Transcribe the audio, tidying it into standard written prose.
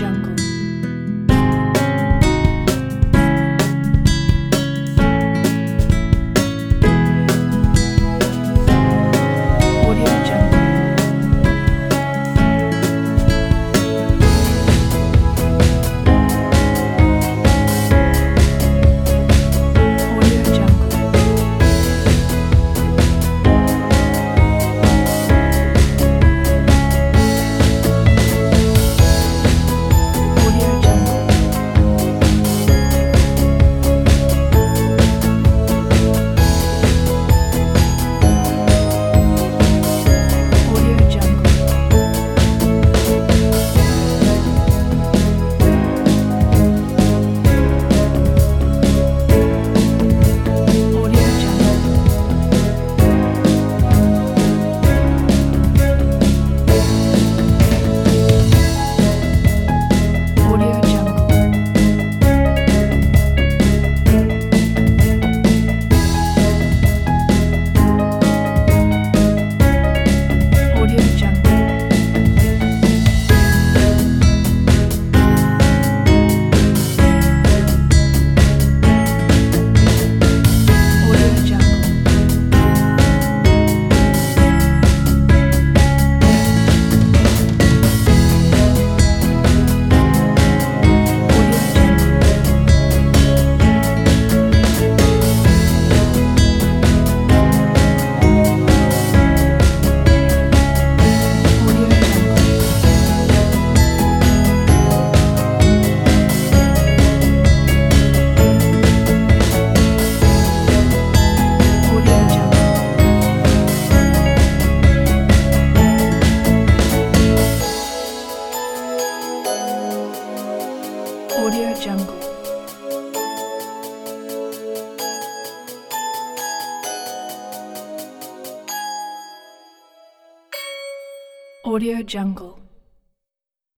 Jungle. Audio Jungle. Audio Jungle. Audio Jungle. Audio Jungle. Audio Jungle. Audio Jungle. Audio Jungle. Audio Jungle. Audio Jungle. Audio Jungle. Audio Jungle. Audio Jungle. Audio Jungle.